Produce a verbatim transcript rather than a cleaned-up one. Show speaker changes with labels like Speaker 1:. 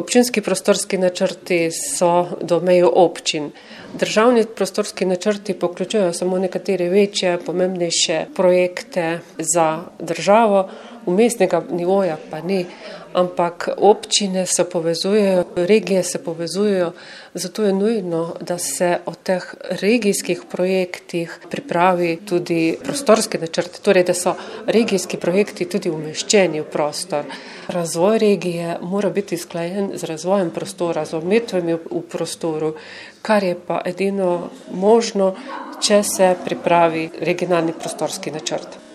Speaker 1: Občinski prostorski načrti so domejo občin. Državni prostorski načrti poključujejo samo nekatere večje, pomembnejše projekte za državo, vmesnega nivoja pa ni, ampak občine se povezujejo, regije se povezujejo, zato je nujno, da se o teh regijskih projektih pripravi tudi prostorski načrt, torej da so regijski projekti tudi umeščeni v prostor. Razvoj regije mora biti usklajen z razvojem prostora, z omejitvami v prostoru, kar je pa edino možno, če se pripravi regionalni prostorski načrt.